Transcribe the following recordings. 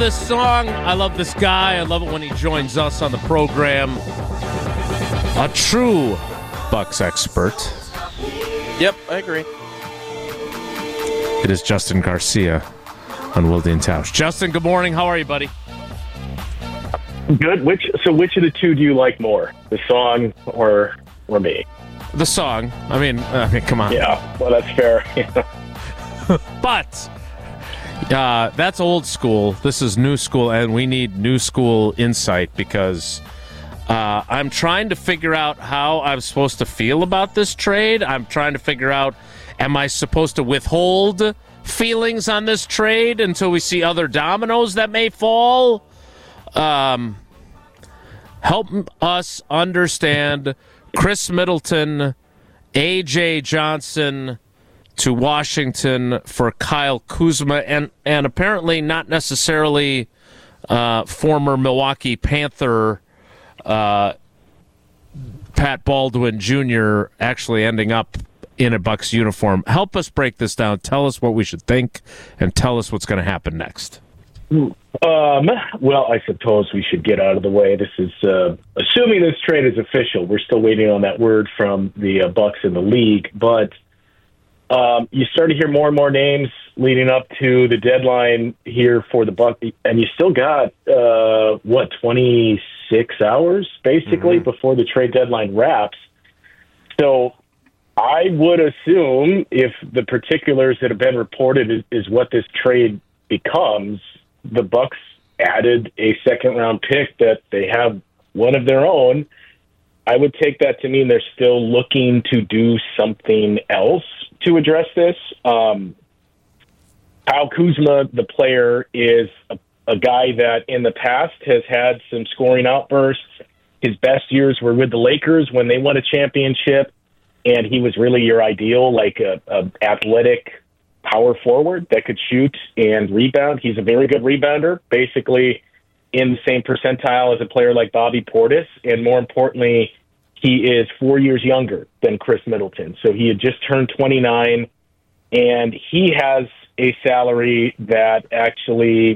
this song. I love this guy. I love it when he joins us on the program. A true Bucks expert. Yep, I agree. It is Justin Garcia on Wilde and Tausch. Justin, good morning. How are you, buddy? Good. Which of the two do you like more, the song or me? The song. I mean, come on. Yeah, well, that's fair. But that's old school. This is new school, and we need new school insight because I'm trying to figure out how I'm supposed to feel about this trade. I'm trying to figure out, am I supposed to withhold feelings on this trade until we see other dominoes that may fall? Help us understand Chris Middleton, A.J. Johnson to Washington for Kyle Kuzma, and apparently not necessarily former Milwaukee Panther Pat Baldwin Jr. actually ending up in a Bucks uniform. Help us break this down. Tell us what we should think, and tell us what's going to happen next. Well, I suppose we should get out of the way. This is assuming this trade is official. We're still waiting on that word from the Bucks in the league, but you start to hear more and more names leading up to the deadline here for the Bucks, and you still got 26 hours basically before the trade deadline wraps. So I would assume if the particulars that have been reported is what this trade becomes, the Bucks added a second-round pick that they have one of their own. I would take that to mean they're still looking to do something else to address this. Kyle Kuzma, the player, is a guy that in the past has had some scoring outbursts. His best years were with the Lakers when they won a championship, and he was really your ideal, like a athletic power forward that could shoot and rebound. He's a very good rebounder, basically in the same percentile as a player like Bobby Portis. And more importantly, he is 4 years younger than Chris Middleton. So he had just turned 29, and he has a salary that actually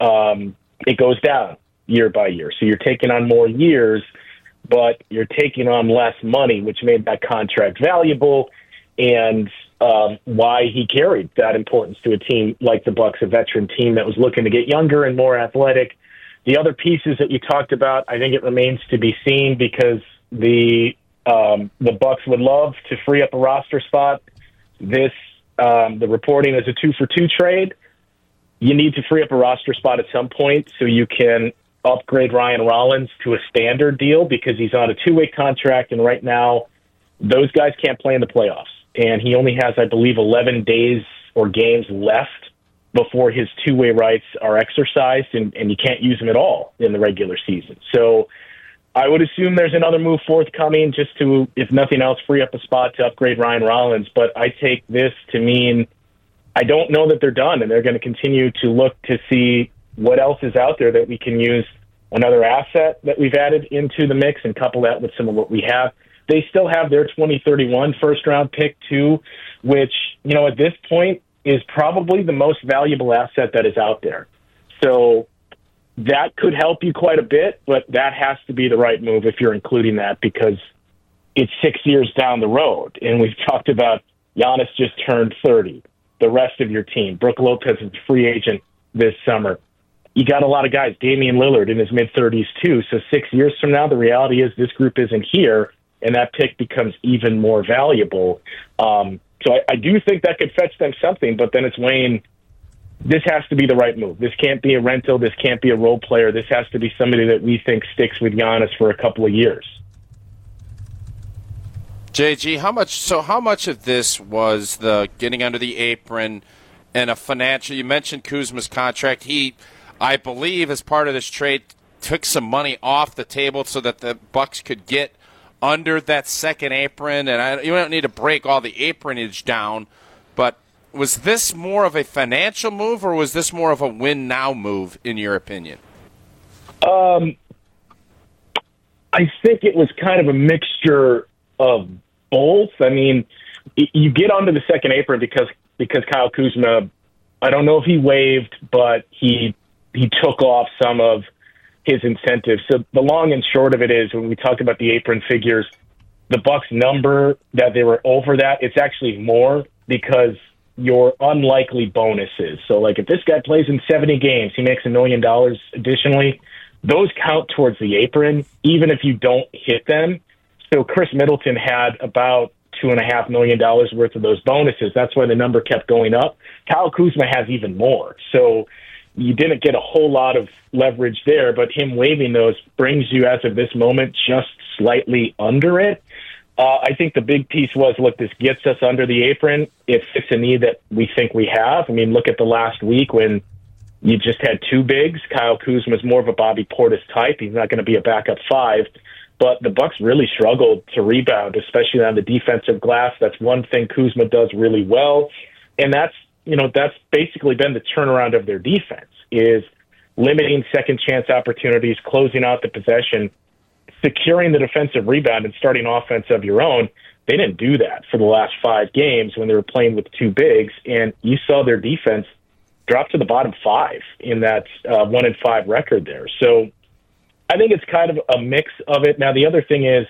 it goes down year by year. So you're taking on more years, but you're taking on less money, which made that contract valuable. And why he carried that importance to a team like the Bucks, a veteran team that was looking to get younger and more athletic. The other pieces that you talked about, I think it remains to be seen because the Bucks would love to free up a roster spot. The reporting is a 2-for-2 trade. You need to free up a roster spot at some point so you can upgrade Ryan Rollins to a standard deal because he's on a 2-way contract, and right now those guys can't play in the playoffs. And he only has, I believe, 11 days or games left before his 2-way rights are exercised, and you can't use them at all in the regular season. So I would assume there's another move forthcoming just to, if nothing else, free up a spot to upgrade Ryan Rollins. But I take this to mean I don't know that they're done, and they're going to continue to look to see what else is out there that we can use another asset that we've added into the mix and couple that with some of what we have. They still have their 2031 first-round pick, too, which, at this point is probably the most valuable asset that is out there. So that could help you quite a bit, but that has to be the right move if you're including that because it's 6 years down the road. And we've talked about Giannis just turned 30, the rest of your team. Brook Lopez is a free agent this summer. You got a lot of guys, Damian Lillard in his mid-30s, too. So 6 years from now, the reality is this group isn't here, and that pick becomes even more valuable. So I do think that could fetch them something, but then it's weighing, this has to be the right move. This can't be a rental. This can't be a role player. This has to be somebody that we think sticks with Giannis for a couple of years. JG, how much of this was the getting under the apron and a financial? You mentioned Kuzma's contract. He, I believe, as part of this trade, took some money off the table so that the Bucks could get under that second apron, and you don't need to break all the apronage down, but was this more of a financial move, or was this more of a win-now move, in your opinion? I think it was kind of a mixture of both. I mean, you get onto the second apron because Kyle Kuzma, I don't know if he waived, but he he took off some of his incentives. So the long and short of it is, when we talk about the apron figures, the Bucks number that they were over that, it's actually more because your unlikely bonuses. So, like, if this guy plays in 70 games, he makes $1 million additionally. Those count towards the apron, even if you don't hit them. So Chris Middleton had about $2.5 million worth of those bonuses. That's why the number kept going up. Kyle Kuzma has even more. So you didn't get a whole lot of leverage there, but him waiving those brings you, as of this moment, just slightly under it. I think the big piece was, look, this gets us under the apron. It fits a need that we think we have. I mean, look at the last week when you just had two bigs. Kyle Kuzma is more of a Bobby Portis type. He's not going to be a backup five. But the Bucks really struggled to rebound, especially on the defensive glass. That's one thing Kuzma does really well. And that's basically been the turnaround of their defense, is limiting second chance opportunities, closing out the possession, securing the defensive rebound, and starting offense of your own. They didn't do that for the last 5 games when they were playing with two bigs, and you saw their defense drop to the bottom 5 in that 1-5 record there. So I think it's kind of a mix of it. Now, the other thing is,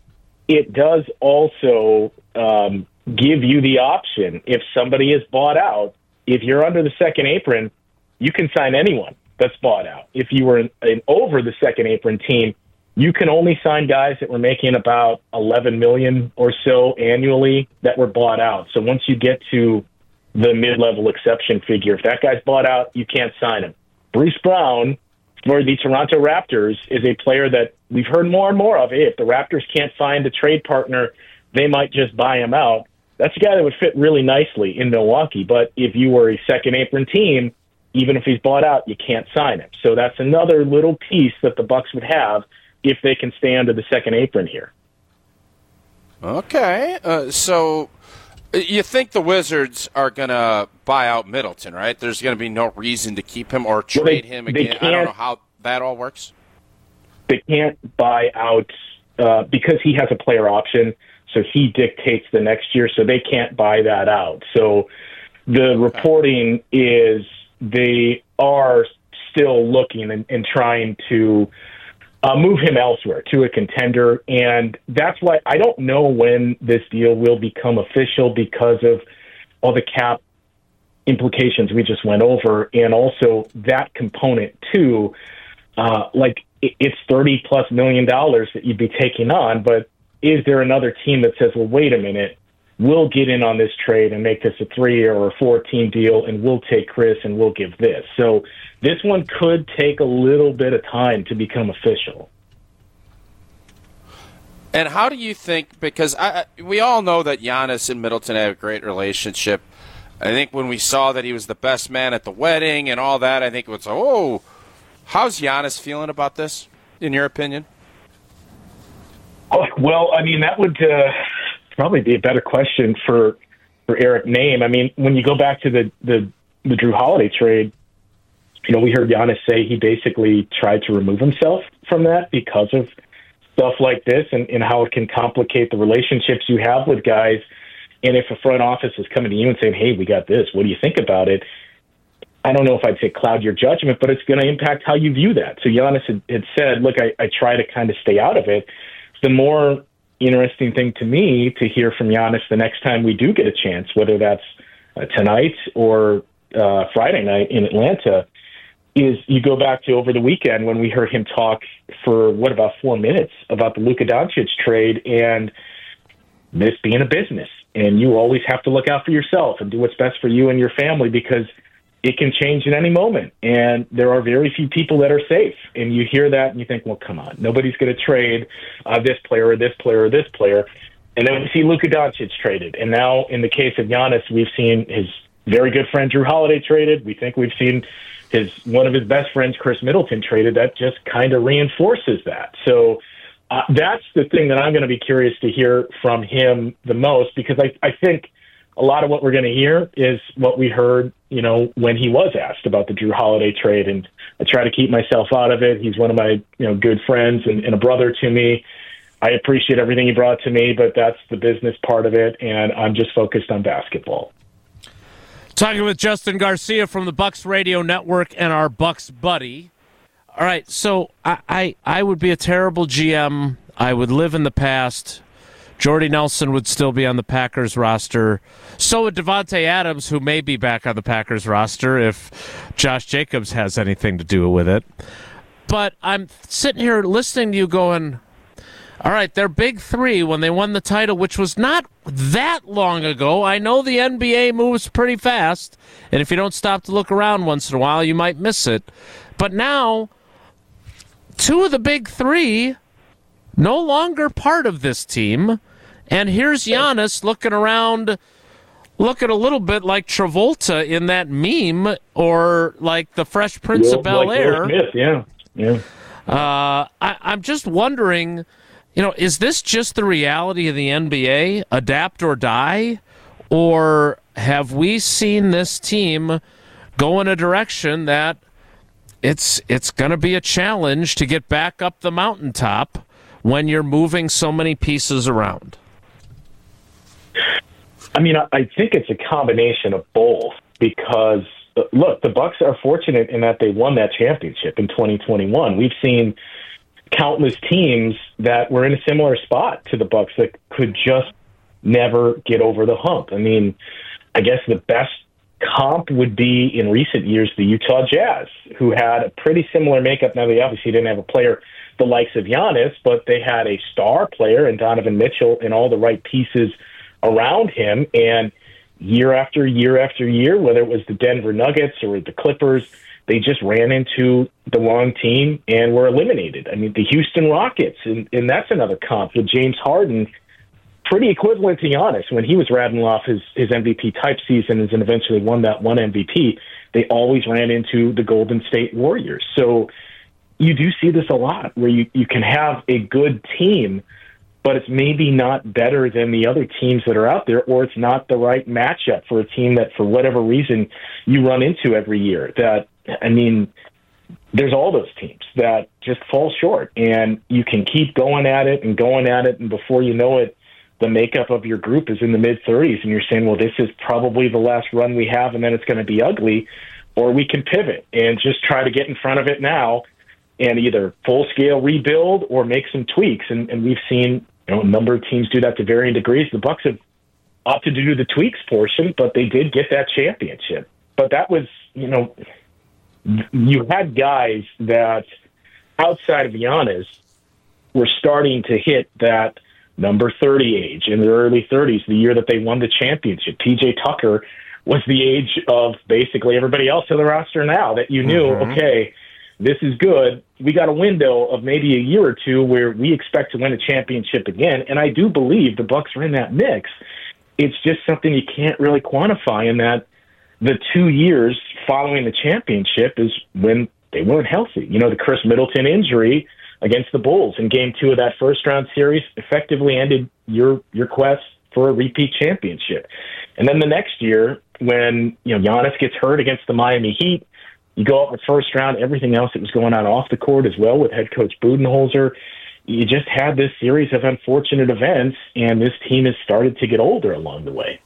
it does also give you the option, if somebody is bought out, if you're under the second apron, you can sign anyone that's bought out. If you were an over the second apron team, you can only sign guys that were making about $11 million or so annually that were bought out. So once you get to the mid-level exception figure, if that guy's bought out, you can't sign him. Bruce Brown, for the Toronto Raptors, is a player that we've heard more and more of. Hey, if the Raptors can't find a trade partner, they might just buy him out. That's a guy that would fit really nicely in Milwaukee. But if you were a second apron team, even if he's bought out, you can't sign him. So that's another little piece that the Bucks would have if they can stay under the second apron here. Okay. So you think the Wizards are going to buy out Middleton, right? There's going to be no reason to keep him or trade him again. I don't know how that all works. They can't buy out because he has a player option, so he dictates the next year, so they can't buy that out. So the reporting is they are still looking and trying to move him elsewhere to a contender, and that's why I don't know when this deal will become official because of all the cap implications we just went over, and also that component too. It's $30+ million that you'd be taking on, but is there another team that says, well, wait a minute, we'll get in on this trade and make this a 3 or a 4-team deal, and we'll take Chris and we'll give this. So this one could take a little bit of time to become official. And how do you think, because we all know that Giannis and Middleton have a great relationship. I think when we saw that he was the best man at the wedding and all that, I think it was, how's Giannis feeling about this, in your opinion? Oh, well, I mean, that would probably be a better question for Eric Name. I mean, when you go back to the Drew Holiday trade, we heard Giannis say he basically tried to remove himself from that because of stuff like this and how it can complicate the relationships you have with guys. And if a front office is coming to you and saying, hey, we got this, what do you think about it? I don't know if I'd say cloud your judgment, but it's going to impact how you view that. So Giannis had said, look, I try to kind of stay out of it. The more interesting thing to me to hear from Giannis the next time we do get a chance, whether that's tonight or Friday night in Atlanta, is you go back to over the weekend when we heard him talk for, about 4 minutes about the Luka Doncic trade and this being a business. And you always have to look out for yourself and do what's best for you and your family because it can change at any moment. And there are very few people that are safe. And you hear that and you think, well, come on, nobody's going to trade this player or this player or this player. And then we see Luka Doncic traded. And now in the case of Giannis, we've seen his very good friend Drew Holiday traded. We think we've seen one of his best friends, Chris Middleton, traded. That just kind of reinforces that. So that's the thing that I'm going to be curious to hear from him the most, because I think a lot of what we're going to hear is what we heard, when he was asked about the Drew Holiday trade. And I try to keep myself out of it. He's one of my, good friends and a brother to me. I appreciate everything he brought to me, but that's the business part of it. And I'm just focused on basketball. Talking with Justin Garcia from the Bucks Radio Network and our Bucks buddy. All right, so I would be a terrible GM. I would live in the past. Jordy Nelson would still be on the Packers roster. So would Devontae Adams, who may be back on the Packers roster if Josh Jacobs has anything to do with it. But I'm sitting here listening to you going, all right, their big three when they won the title, which was not that long ago. I know the NBA moves pretty fast, and if you don't stop to look around once in a while, you might miss it. But now, two of the big three no longer part of this team, and here's Giannis looking around, looking a little bit like Travolta in that meme, or like the Fresh Prince of Bel-Air. Like Will Smith, yeah. I'm just wondering, is this just the reality of the NBA, adapt or die, or have we seen this team go in a direction that it's going to be a challenge to get back up the mountaintop when you're moving so many pieces around? I mean, I think it's a combination of both because, look, the Bucks are fortunate in that they won that championship in 2021. We've seen countless teams that were in a similar spot to the Bucks that could just never get over the hump. I mean, I guess the best comp would be in recent years the Utah Jazz, who had a pretty similar makeup. Now, they obviously didn't have a player the likes of Giannis, but they had a star player in Donovan Mitchell and all the right pieces around him. And year after year after year, whether it was the Denver Nuggets or the Clippers, they just ran into the wrong team and were eliminated. I mean, the Houston Rockets, and that's another comp with James Harden, pretty equivalent to Giannis when he was rattling off his MVP type seasons and eventually won that one MVP. They always ran into the Golden State Warriors. So you do see this a lot where you can have a good team, but it's maybe not better than the other teams that are out there, or it's not the right matchup for a team that, for whatever reason, you run into every year. There's all those teams that just fall short, and you can keep going at it, and before you know it, the makeup of your group is in the mid-30s, and you're saying, well, this is probably the last run we have, and then it's going to be ugly, or we can pivot and just try to get in front of it now and either full-scale rebuild or make some tweaks. And we've seen a number of teams do that to varying degrees. The Bucks have opted to do the tweaks portion, but they did get that championship. But that was, you had guys that outside of Giannis were starting to hit that number 30 age in their early 30s, the year that they won the championship. PJ Tucker was the age of basically everybody else on the roster now that you knew, okay, this is good. We got a window of maybe a year or two where we expect to win a championship again. And I do believe the Bucks are in that mix. It's just something you can't really quantify in that the 2 years following the championship is when they weren't healthy. The Chris Middleton injury against the Bulls in Game 2 of that first-round series effectively ended your quest for a repeat championship. And then the next year, when Giannis gets hurt against the Miami Heat, you go up with first round, everything else that was going on off the court as well with head coach Budenholzer. You just had this series of unfortunate events, and this team has started to get older along the way.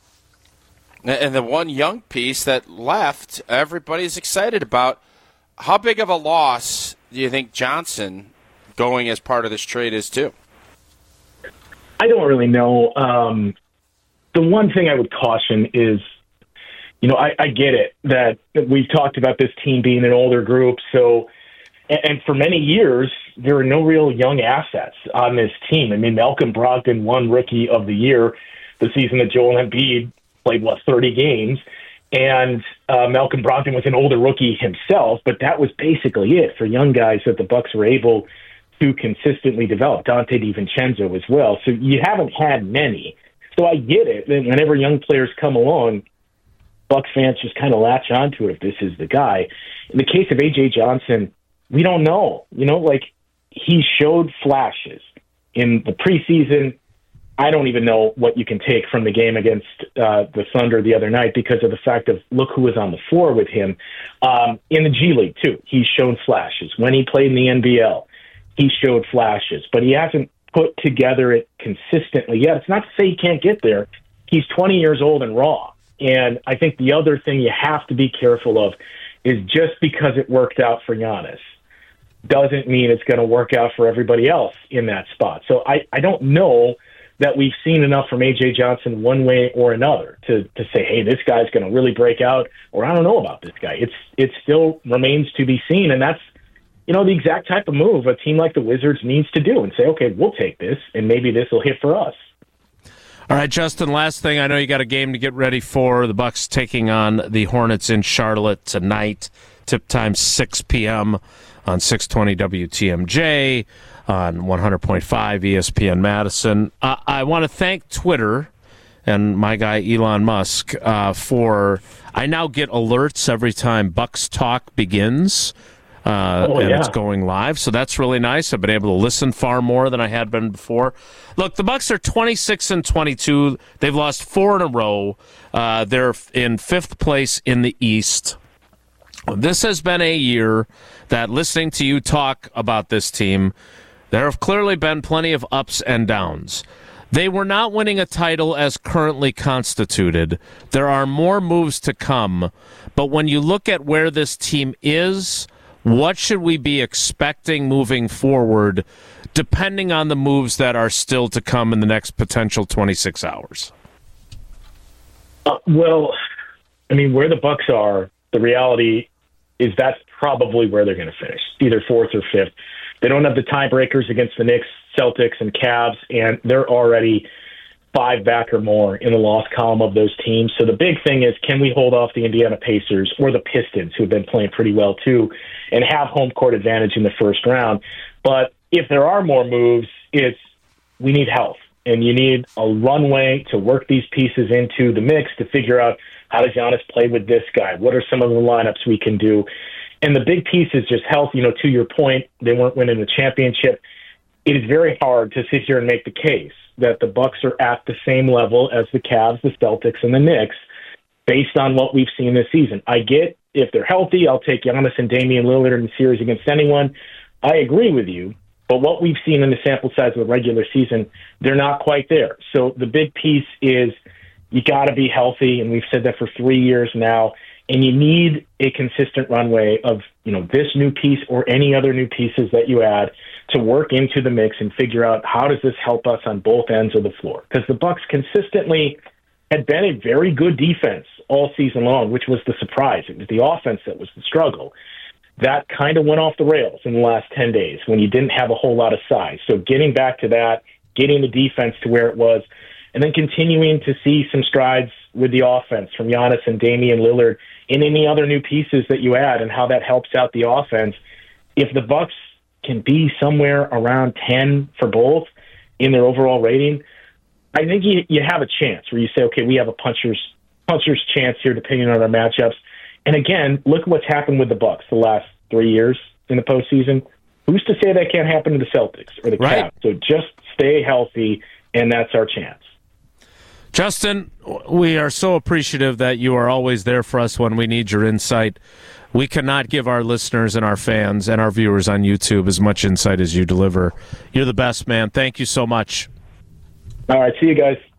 And the one young piece that left, everybody's excited about. How big of a loss do you think Johnson going as part of this trade is too? I don't really know. The one thing I would caution is, I get it that we've talked about this team being an older group. So, and for many years, there were no real young assets on this team. I mean, Malcolm Brogdon won Rookie of the Year the season that Joel Embiid played, 30 games. And Malcolm Brogdon was an older rookie himself, but that was basically it for young guys that the Bucks were able to consistently develop. Dante DiVincenzo as well. So you haven't had many. So I get it. Whenever young players come along, Bucks fans just kind of latch onto it if this is the guy. In the case of A.J. Johnson, we don't know. He showed flashes in the preseason. I don't even know what you can take from the game against the Thunder the other night because of the fact of look who was on the floor with him. In the G League, too, he's shown flashes. When he played in the NBL, he showed flashes. But he hasn't put together it consistently yet. It's not to say he can't get there. He's 20 years old and raw. And I think the other thing you have to be careful of is just because it worked out for Giannis doesn't mean it's going to work out for everybody else in that spot. So I don't know that we've seen enough from A.J. Johnson one way or another to say, hey, this guy's going to really break out, or I don't know about this guy. It still remains to be seen, and that's the exact type of move a team like the Wizards needs to do and say, okay, we'll take this, and maybe this will hit for us. All right, Justin, last thing. I know you got a game to get ready for. The Bucks taking on the Hornets in Charlotte tonight. Tip time 6 p.m. on 620 WTMJ, on 100.5 ESPN Madison. I want to thank Twitter and my guy Elon Musk for I now get alerts every time Bucks Talk begins. It's going live, so that's really nice. I've been able to listen far more than I had been before. Look, the Bucks are 26-22. They've lost 4 in a row. They're in 5th place in the East. This has been a year that, listening to you talk about this team, there have clearly been plenty of ups and downs. They were not winning a title as currently constituted. There are more moves to come, but when you look at where this team is, what should we be expecting moving forward, depending on the moves that are still to come in the next potential 26 hours? Where the Bucks are, the reality is that's probably where they're going to finish, either 4th or 5th. They don't have the tiebreakers against the Knicks, Celtics, and Cavs, and they're already 5 back or more in the loss column of those teams. So the big thing is, can we hold off the Indiana Pacers or the Pistons, who have been playing pretty well too, and have home court advantage in the first round? But if there are more moves, we need health, and you need a runway to work these pieces into the mix to figure out, how does Giannis play with this guy? What are some of the lineups we can do? And the big piece is just health. To your point, they weren't winning the championship. It is very hard to sit here and make the case that the Bucks are at the same level as the Cavs, the Celtics, and the Knicks based on what we've seen this season. I get if they're healthy, I'll take Giannis and Damian Lillard in the series against anyone. I agree with you, but what we've seen in the sample size of the regular season, they're not quite there. So the big piece is you got to be healthy, and we've said that for 3 years now, and you need a consistent runway of this new piece or any other new pieces that you add to work into the mix and figure out how does this help us on both ends of the floor. Because the Bucks consistently had been a very good defense all season long, which was the surprise. It was the offense that was the struggle. That kind of went off the rails in the last 10 days when you didn't have a whole lot of size. So getting back to that, getting the defense to where it was, and then continuing to see some strides with the offense from Giannis and Damian Lillard and any other new pieces that you add and how that helps out the offense. If the Bucks can be somewhere around 10 for both in their overall rating, I think you have a chance where you say, okay, we have a puncher's chance here depending on our matchups. And again, look at what's happened with the Bucks the last 3 years in the postseason. Who's to say that can't happen to the Celtics or the Cavs? So just stay healthy, and that's our chance. Justin, we are so appreciative that you are always there for us when we need your insight. We cannot give our listeners and our fans and our viewers on YouTube as much insight as you deliver. You're the best, man. Thank you so much. All right. See you guys.